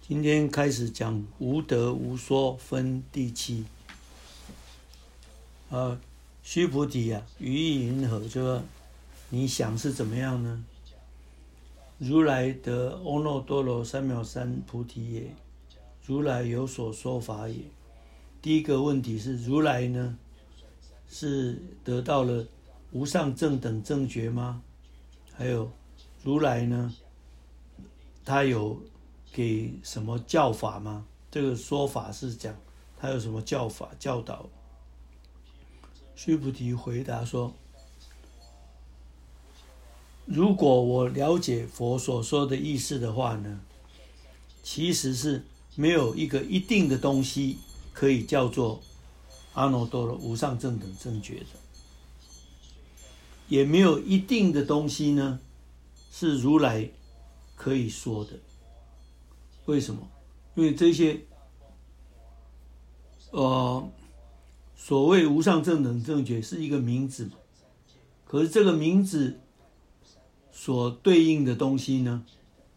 今天开始讲无得无说分第七。须菩提啊，于意云何？就说你想是怎么样呢？如来得阿耨多罗三藐三菩提也，如来有所说法也。第一个问题是，如来呢是得到了无上正等正觉吗？还有如来呢，他有给什么教法吗？这个说法是讲他有什么教法教导？须菩提回答说，如果我了解佛所说的意思的话呢，其实是没有一个一定的东西可以叫做阿耨多罗无上正等正觉的，也没有一定的东西呢是如来可以说的。为什么？因为这些所谓无上正等正觉是一个名字嘛，可是这个名字所对应的东西呢，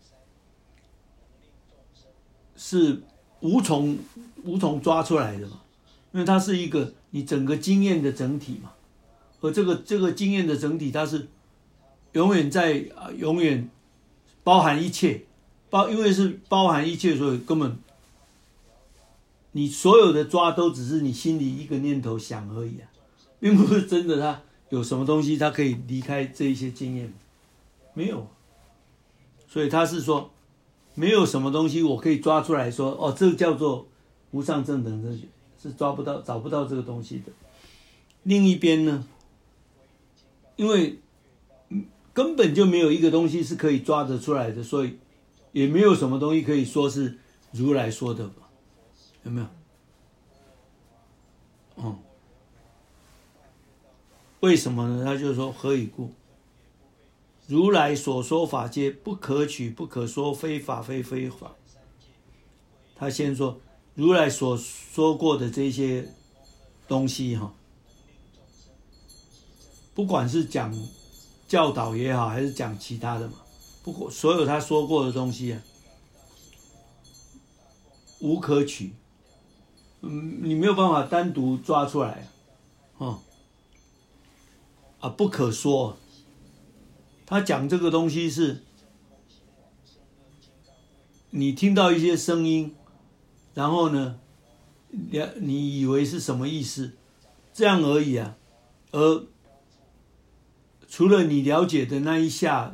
是无从抓出来的嘛，因为它是一个你整个经验的整体嘛，而这个经验的整体，它是永远包含一切，因为是包含一切，所以根本你所有的抓都只是你心里一个念头想而已啊，并不是真的它有什么东西它可以离开这一些经验，没有。所以他是说没有什么东西我可以抓出来说，这叫做无上正等正觉，是找不到这个东西的。另一边呢，因为根本就没有一个东西是可以抓得出来的，所以也没有什么东西可以说是如来说的吧？有没有？为什么呢？他就说何以故？如来所说法皆不可取不可说，非法非非法。他先说如来所说过的这些东西不管是讲教导也好，还是讲其他的嘛，不过所有他说过的东西啊，无可取，你没有办法单独抓出来不可说。他讲这个东西是你听到一些声音，然后呢你以为是什么意思，这样而已啊。而除了你了解的那一下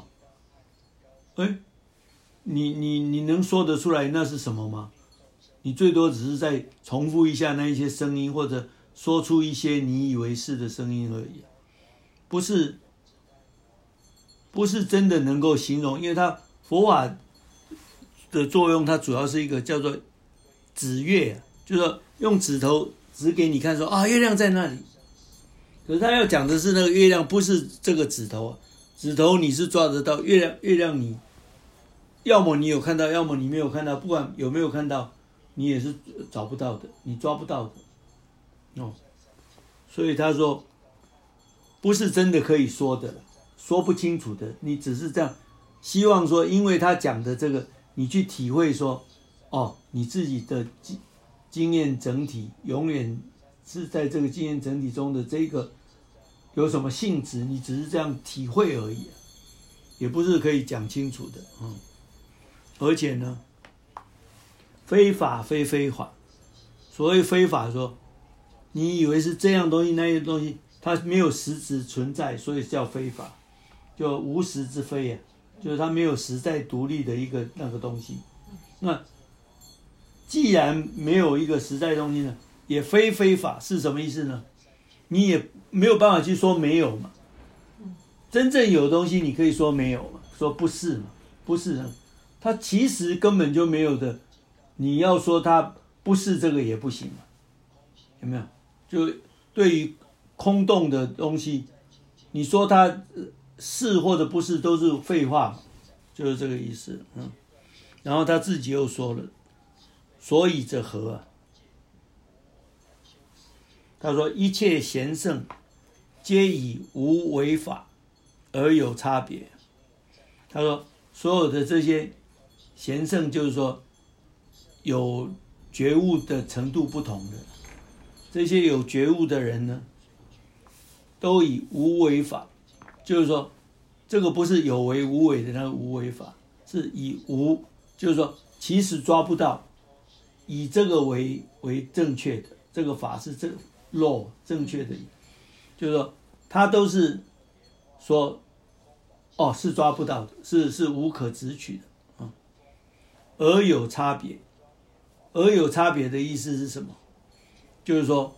你能说得出来那是什么吗？你最多只是在重复一下那一些声音，或者说出一些你以为是的声音而已，不是真的能够形容。因为它佛法的作用，它主要是一个叫做指月，就是说用指头指给你看说月亮在那里，可是他要讲的是那个月亮不是这个指头，指头你是抓得到，月亮你要么你有看到，要么你没有看到，不管有没有看到你也是找不到的，你抓不到的所以他说不是真的可以说的，说不清楚的，你只是这样希望说，因为他讲的这个你去体会说你自己的经验整体永远是在这个经验整体中的这个有什么性质，你只是这样体会而已也不是可以讲清楚的而且呢，非法非非法。所谓非法说，你以为是这样东西那样东西，它没有实质存在，所以叫非法，就无实之非就是它没有实在独立的一个那个东西。那既然没有一个实在东西呢，也非非法，是什么意思呢？你也没有办法去说没有嘛。真正有东西你可以说没有嘛，说不是嘛，不是呢，它其实根本就没有的，你要说它不是这个也不行嘛，有没有？就对于空洞的东西，你说它是或者不是都是废话，就是这个意思然后他自己又说了，所以者何他说一切贤圣皆以无为法而有差别。他说所有的这些贤圣，就是说有觉悟的程度不同的。这些有觉悟的人呢，都以无为法，就是说，这个不是有为无为的那个无为法，是以无，就是说，其实抓不到，以这个为正确的，这个法是law 正确的，就是说，他都是说，哦，是抓不到的，是无可直取的啊，而有差别，而有差别的意思是什么？就是说，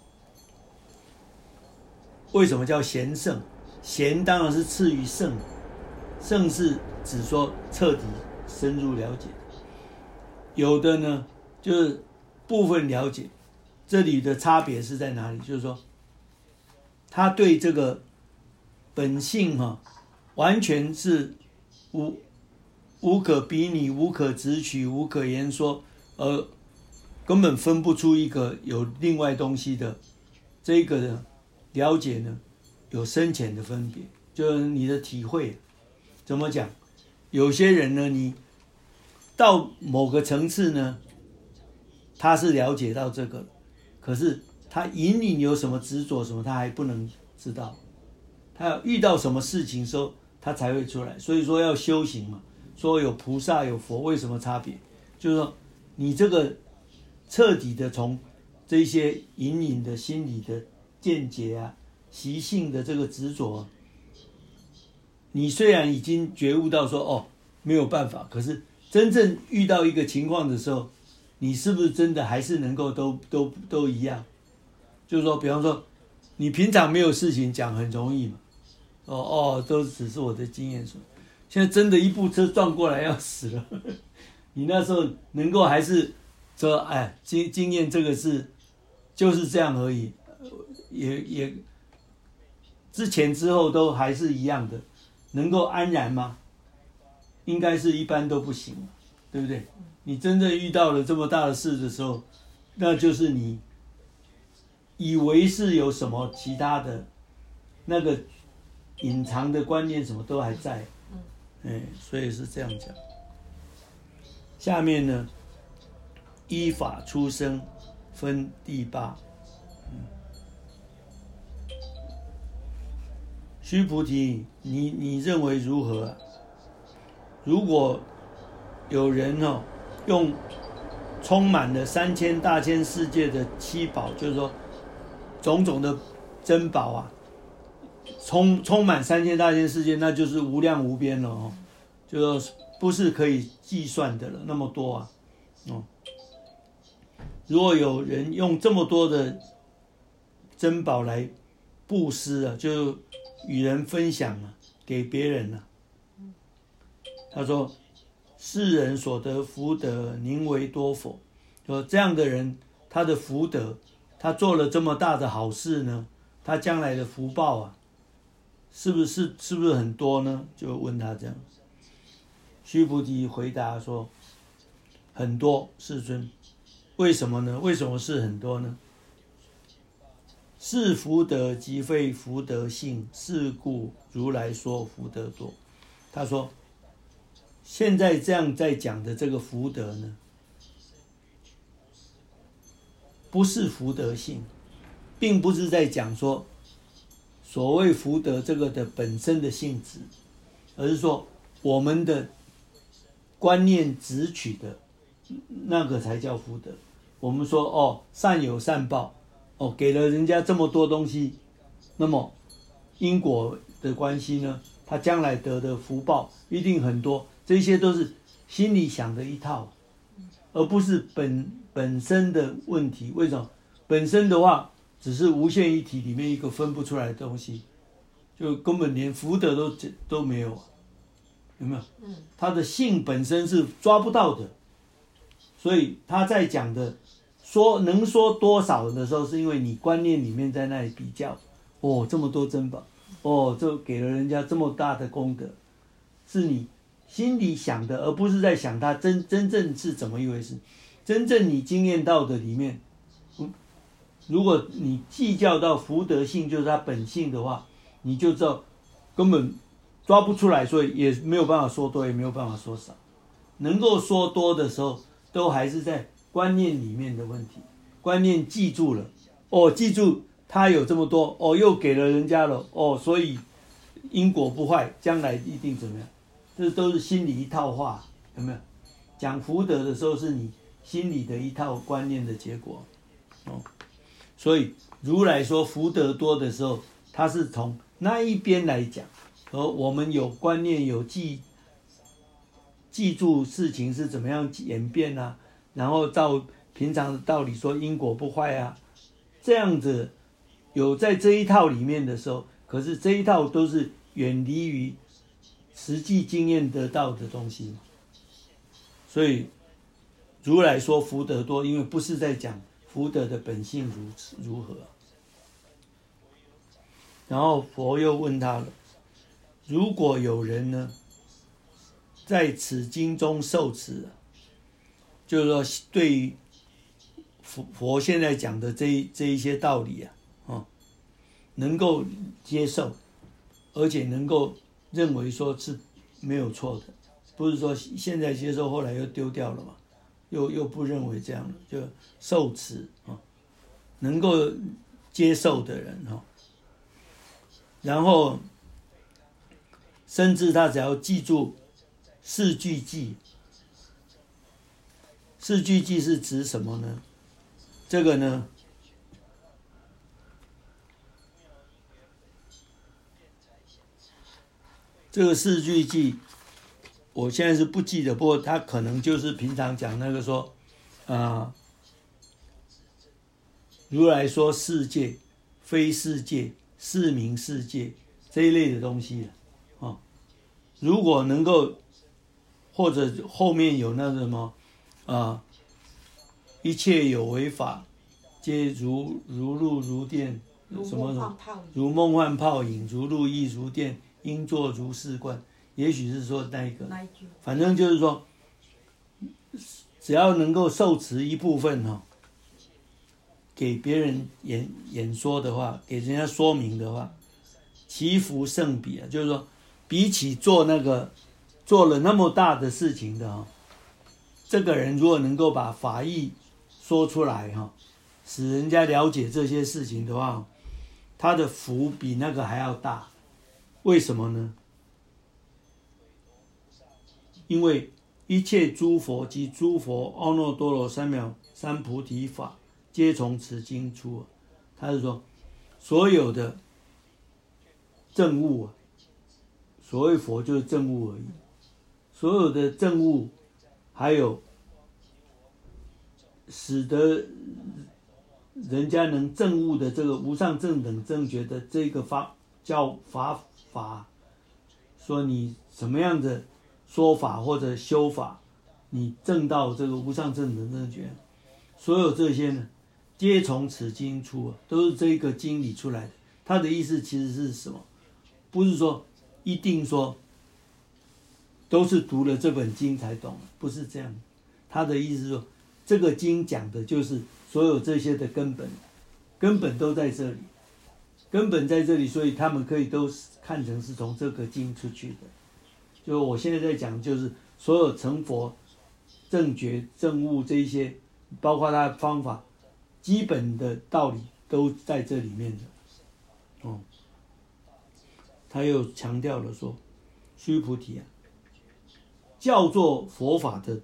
为什么叫贤圣？贤当然是次于圣，圣是指说彻底深入了解。有的呢，就是部分了解。这里的差别是在哪里？就是说，他对这个本性完全是无可比拟、无可直取、无可言说，而根本分不出一个有另外东西的这个的了解呢，有深浅的分别，就是你的体会怎么讲？有些人呢，你到某个层次呢，他是了解到这个，可是他隐隐有什么执着什么，他还不能知道。他要遇到什么事情的时候，他才会出来。所以说要修行嘛，说有菩萨有佛，为什么差别？就是说你这个彻底的从这些隐隐的心理的见解啊、习性的这个执着，你虽然已经觉悟到说哦没有办法，可是真正遇到一个情况的时候，你是不是真的还是能够都一样？就是说，比方说你平常没有事情讲很容易嘛，都只是我的经验说，现在真的一部车撞过来要死了，你那时候能够还是说，哎，经验这个就是这样而已，也之前之后都还是一样的，能够安然吗？应该是一般都不行，对不对？你真正遇到了这么大的事的时候，那就是你以为是有什么其他的那个隐藏的观念什么都还在，所以是这样讲。下面呢，依法出生分第八。须菩提，你认为如何啊？如果有人用充满了3000大千世界的七宝，就是说种种的珍宝啊，充满3000大千世界，那就是无量无边了就说不是可以计算的了，那么多啊如果有人用这么多的珍宝来布施啊，就与人分享啊，给别人啊。他说：“世人所得福德，宁为多否？”说这样的人，他的福德，他做了这么大的好事呢，他将来的福报啊，是不是很多呢？就问他这样。须菩提回答说：“很多，世尊。为什么呢？为什么是很多呢？是福德即非福德性，是故如来说福德多。”他说，现在这样在讲的这个福德呢，不是福德性，并不是在讲说所谓福德这个的本身的性质，而是说我们的观念执取的那个才叫福德。我们说善有善报，给了人家这么多东西，那么因果的关系呢，他将来得的福报一定很多，这些都是心里想的一套，而不是本身的问题。为什么？本身的话只是无限一体里面一个分不出来的东西，就根本连福德都没有，有没有？他的性本身是抓不到的，所以他在讲的能说多少的时候，是因为你观念里面在那里比较，这么多珍宝，这给了人家这么大的功德，是你心里想的，而不是在想它真正是怎么一回事。真正你经验到的里面，如果你计较到福德性就是它本性的话，你就知道根本抓不出来，所以也没有办法说多，也没有办法说少。能够说多的时候，都还是在观念里面的问题，观念记住了，记住他有这么多，又给了人家了，所以因果不坏，将来一定怎么样？这都是心里一套话，有没有？讲福德的时候是你心里的一套观念的结果，所以如来说福德多的时候，他是从那一边来讲，而我们有观念有记住事情是怎么样演变啊，然后照平常的道理说因果不坏啊，这样子有在这一套里面的时候，可是这一套都是远离于实际经验得到的东西，所以如来说福德多，因为不是在讲福德的本性如何。然后佛又问他了，如果有人呢在此经中受持，就是说对于佛现在讲的这一些道理能够接受，而且能够认为说是没有错的，不是说现在接受后来又丢掉了嘛，又不认为这样了，就受持能够接受的人然后甚至他只要记住四句偈，四句偈是指什么呢？这个呢，这个四句偈我现在是不记得，不过他可能就是平常讲那个说如来说世界非世界是名世界这一类的东西如果能够或者后面有那什么一切有为法皆如露如电，什么如梦幻泡影，如露亦如电，应作如是观，也许是说那一个，反正就是说只要能够受持一部分给别人演说的话，给人家说明的话，其福胜彼就是说比起做了那么大的事情的这个人如果能够把法义说出来使人家了解这些事情的话，他的福比那个还要大。为什么呢？因为一切诸佛及诸佛阿耨多罗三藐三菩提法皆从此经出。他是说所有的证悟所谓佛就是证悟而已，所有的证悟还有使得人家能证悟的这个无上正等正觉的这个叫法，说你什么样的说法或者修法，你证到这个无上正等正觉，所有这些呢，皆从此经出都是这个经里出来的。他的意思其实是什么？不是说一定说都是读了这本经才懂，不是这样。他的意思是说，这个经讲的就是所有这些的根本都在这里，根本在这里，所以他们可以都看成是从这个经出去的。就我现在在讲，就是所有成佛、正觉、正悟这一些，包括他的方法，基本的道理都在这里面的。他又强调了说，须菩提叫做佛法的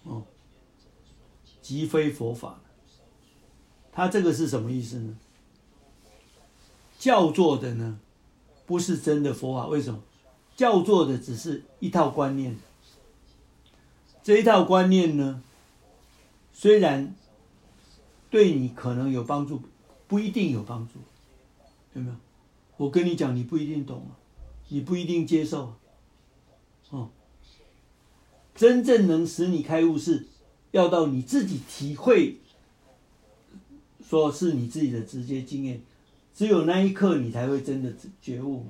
即非佛法。他这个是什么意思呢？叫做的呢，不是真的佛法。为什么？叫做的只是一套观念。这一套观念呢，虽然对你可能有帮助，不一定有帮助，有没有？我跟你讲，你不一定懂你不一定接受真正能使你开悟是要到你自己体会，说是你自己的直接经验，只有那一刻你才会真的觉悟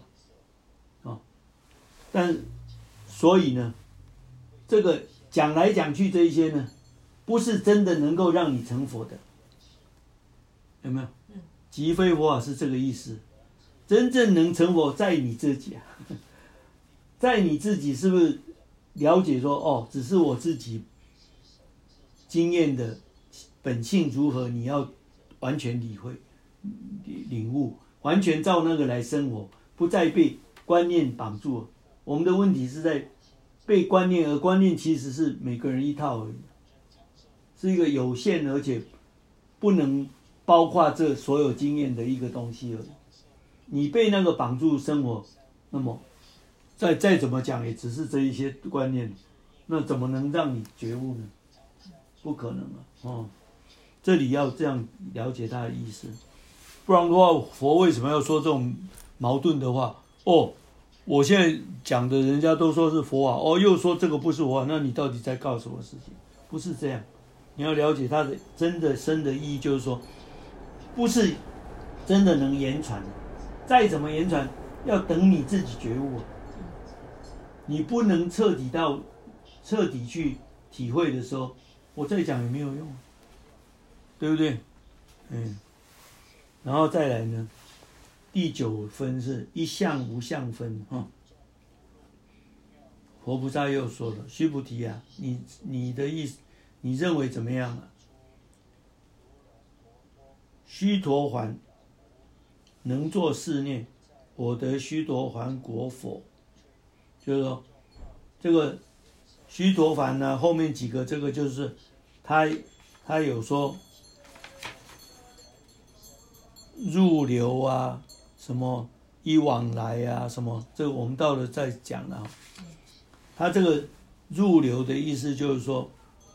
但所以呢，这个讲来讲去这一些呢，不是真的能够让你成佛的，有没有？即非佛法是这个意思。真正能成佛在你自己在你自己是不是了解说只是我自己经验的本性如何，你要完全理会、领悟，完全照那个来生活，不再被观念绑住。我们的问题是在被观念，而观念其实是每个人一套而已，是一个有限而且不能包括这所有经验的一个东西而已。你被那个绑住生活，那么再怎么讲，也只是这一些观念，那怎么能让你觉悟呢？不可能啊！这里要这样了解他的意思，不然的话，佛为什么要说这种矛盾的话？我现在讲的人家都说是佛法，又说这个不是佛法，那你到底在告什么事情？不是这样，你要了解它的真的深的意义，就是说，不是真的能言传，再怎么言传，要等你自己觉悟，你不能彻底去体会的时候，我再讲也没有用，对不对？然后再来呢，第9分是一相无相分佛菩萨又说了，须菩提啊，你的意思，你认为怎么样啊？须陀洹能作是念，我得须陀洹果否？就是说，这个须陀洹呢，后面几个这个就是他有说入流啊，什么一往来啊，什么这个我们到了再讲了。他这个入流的意思就是说，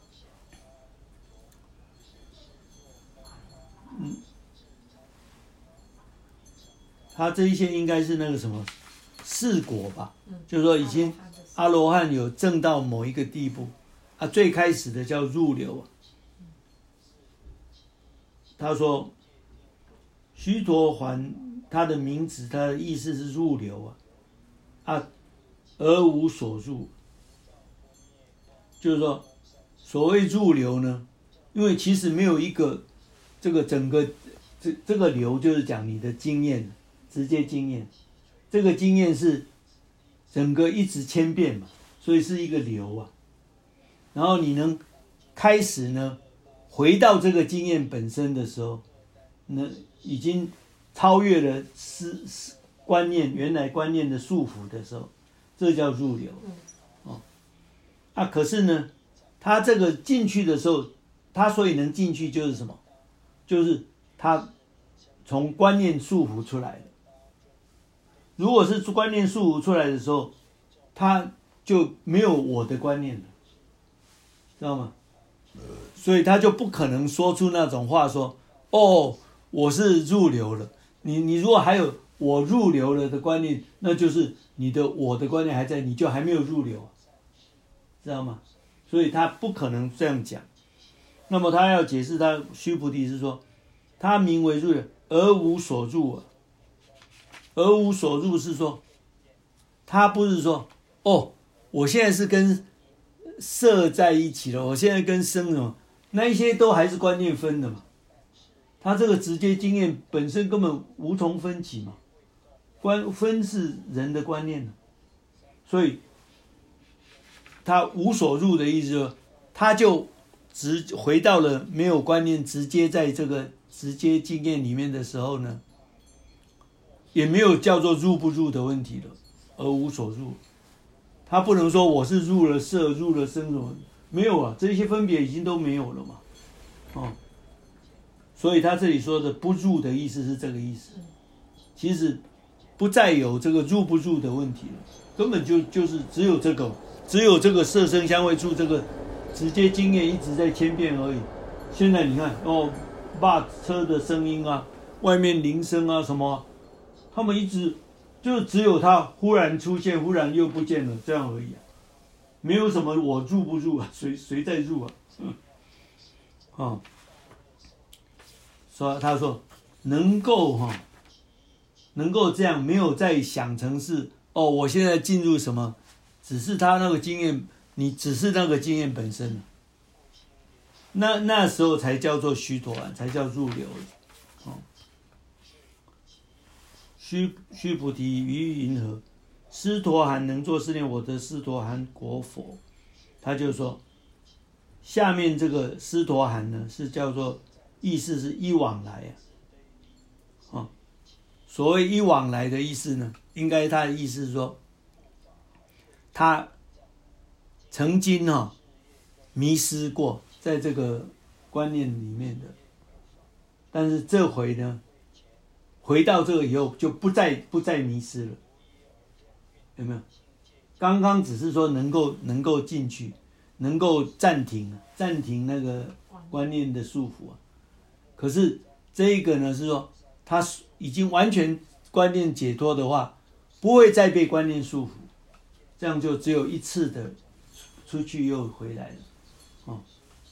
他这一些应该是那个什么四果吧，就是说已经阿罗汉有证到某一个地步啊，最开始的叫入流啊。他说须陀洹他的名字，他的意思是入流而无所入，就是说所谓入流呢，因为其实没有一个这个整个这个流就是讲你的经验，直接经验，这个经验是整个一直千变嘛，所以是一个流啊。然后你能开始呢回到这个经验本身的时候，已经超越了观念原来观念的束缚的时候，这叫入流。可是呢，他这个进去的时候，他所以能进去就是什么？就是他从观念束缚出来的。如果是观念束缚出来的时候，他就没有我的观念了，知道吗？所以他就不可能说出那种话说，我是入流了。你如果还有我入流了的观念，那就是你的我的观念还在，你就还没有入流，知道吗？所以他不可能这样讲。那么他要解释他须菩提是说，他名为入流而无所入啊。而无所入是说，他不是说我现在是跟色在一起了，我现在跟生什么，那一些都还是观念分的嘛。他这个直接经验本身根本无从分起嘛，分是人的观念，所以他无所入的意思就是，他就回到了没有观念，直接在这个直接经验里面的时候呢，也没有叫做入不入的问题了，而无所入。他不能说我是入了色，入了生什么，没有啊，这些分别已经都没有了嘛。所以他这里说的不入的意思是这个意思，其实不再有这个入不入的问题了，根本就是只有这个色声香味触这个直接经验一直在千变而已。现在你看骂车的声音啊，外面铃声啊什么，他们一直就只有它忽然出现，忽然又不见了，这样而已没有什么我入不入啊，谁在入啊？他说能够这样，没有再想成是我现在进入什么，只是他那个经验，你只是那个经验本身，那时候才叫做须陀洹，才叫入流。须菩提，于云何？斯陀含能作是念，我得斯陀含果否？他就说， 下面这个斯陀含呢，是叫做意思是一往来所谓一往来的意思呢，应该他的意思是说，他曾经迷失过在这个观念里面的，但是这回呢，回到这个以后就不再迷失了，有没有？刚刚只是说能够进去，能够暂停那个观念的束缚可是这一个呢是说，他已经完全观念解脱的话，不会再被观念束缚，这样就只有一次的出去又回来了，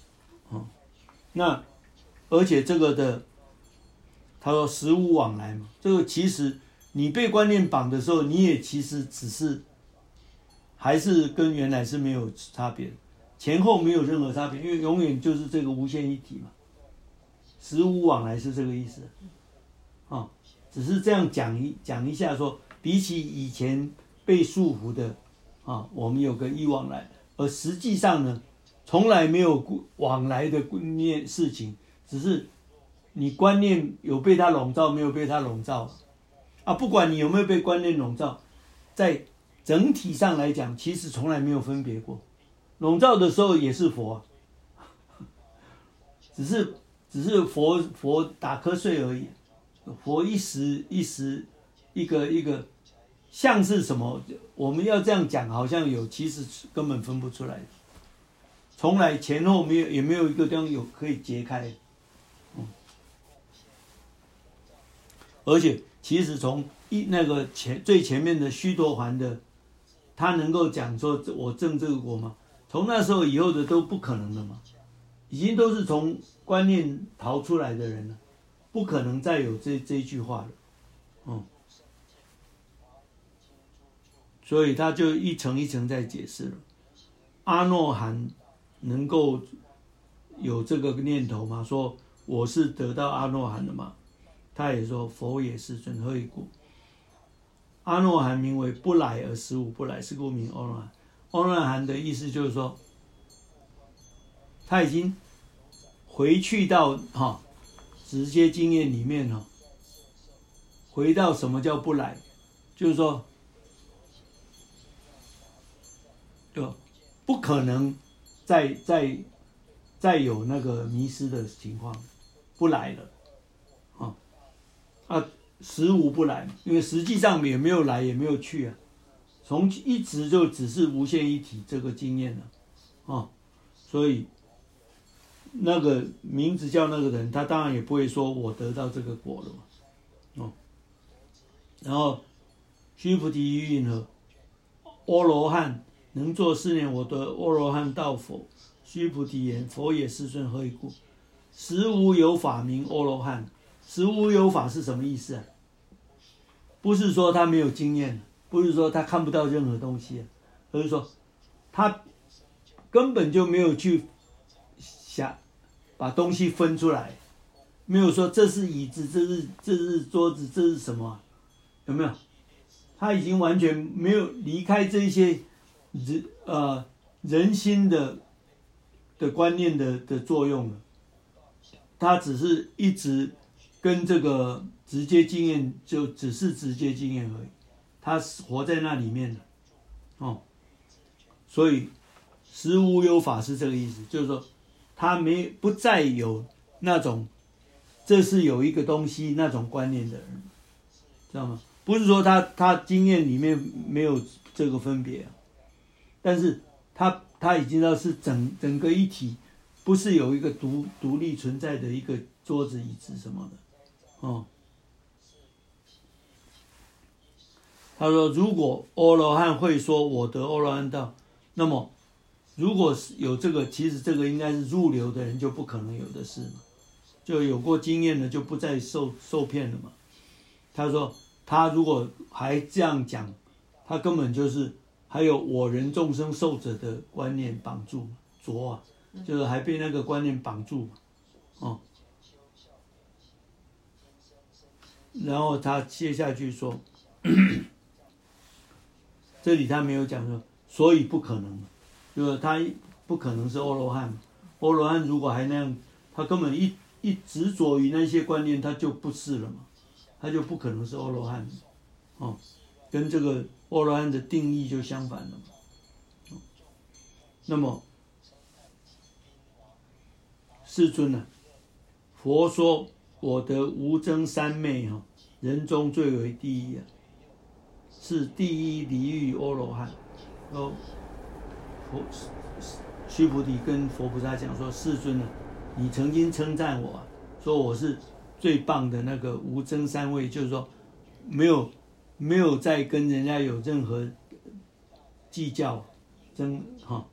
那而且这个的，他说实无往来嘛，这个其实你被观念绑的时候，你也其实只是还是跟原来是没有差别的，前后没有任何差别，因为永远就是这个无限一体嘛，实无往来是这个意思只是这样讲一下说，比起以前被束缚的我们有个一往来，而实际上呢，从来没有往来的事情，只是你观念有被它笼罩，没有被它笼罩不管你有没有被观念笼罩，在整体上来讲，其实从来没有分别过。笼罩的时候也是佛只是佛打瞌睡而已。佛一时一个像是什么，我们要这样讲好像有，其实根本分不出来，从来前后也没有一个地方有可以截开而且其实从那个最前面的须陀洹的，他能够讲说我证这个果吗？从那时候以后的都不可能了嘛，已经都是从观念逃出来的人了，不可能再有这一句话了所以他就一层一层在解释了。阿诺含能够有这个念头吗？说我是得到阿诺含的吗？他也说佛也是尊，何以故？阿诺含名为不来而实无不来，是故名阿诺含。阿诺含的意思就是说，他已经回去到直接经验里面回到什么叫不来，就是说就不可能再有那个迷失的情况，不来了实无不来，因为实际上也没有来也没有去从一直就只是无限一体这个经验了所以那个名字叫那个人，他当然也不会说我得到这个果了嘛然后须菩提云何？阿罗汉能作是念，我得阿罗汉道否？须菩提言：佛也世尊，何以故？实无有法名阿罗汉。实无有法是什么意思不是说他没有经验，不是说他看不到任何东西而是说他根本就没有去想把东西分出来，没有说这是椅子，这是桌子，这是什么有没有？他已经完全没有离开这些人心的观念的作用了，他只是一直跟这个直接经验，就只是直接经验而已，他活在那里面了所以实无有法是这个意思，就是说他不再有那种这是有一个东西那种观念的人，知道吗？不是说他经验里面没有这个分别但是他已经知道是整个一体，不是有一个独立存在的一个桌子椅子什么的他说如果阿罗汉会说我得阿罗汉道，那么如果有这个，其实这个应该是入流的人就不可能有的事嘛，就有过经验的就不再受骗了嘛。他说他如果还这样讲，他根本就是还有我人众生受者的观念绑住着就是还被那个观念绑住然后他接下去说这里他没有讲说所以不可能，就是他不可能是阿罗汉， 阿罗汉如果还那样，他根本一执着于那些观念，他就不是了嘛，他就不可能是阿罗汉，哦，跟这个阿罗汉的定义就相反了嘛。那么，世尊呢、佛说我得无争三昧哈，人中最为第一啊，是第一离欲阿罗汉。哦，须菩提跟佛菩萨讲说：“世尊啊，你曾经称赞我、啊，说我是最棒的那个无争三昧，就是说没有再跟人家有任何计较争哈，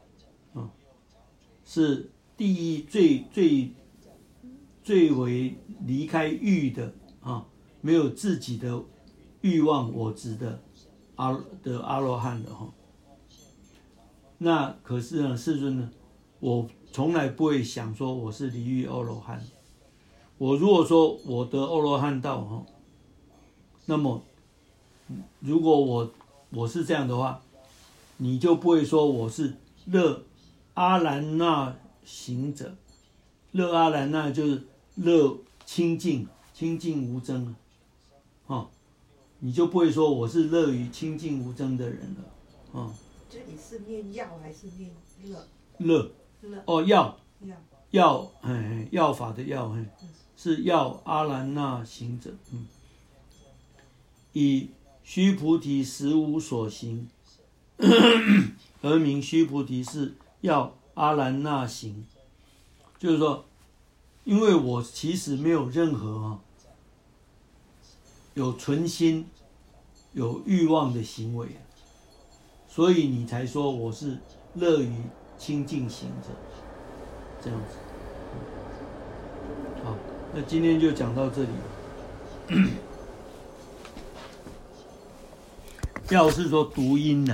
是第一最为离开欲的啊，没有自己的欲望我执的阿罗汉的哈。那可是呢，世尊呢，我从来不会想说我是离欲阿罗汉。我如果说我得阿罗汉道哈，那么如果我是这样的话，你就不会说我是乐阿兰那行者。乐阿兰那就是乐清净无争啊，你就不会说我是乐于清净无争的人了啊。 这里是念药还是念乐？ 乐哦，药法的药，是药阿兰那行者，以须菩提实无所行，而名须菩提是药阿兰那行。就是说，因为我其实没有任何有存心、有欲望的行为，所以你才说我是乐于清净行者，这样子。好，那今天就讲到这里。药是说读音的。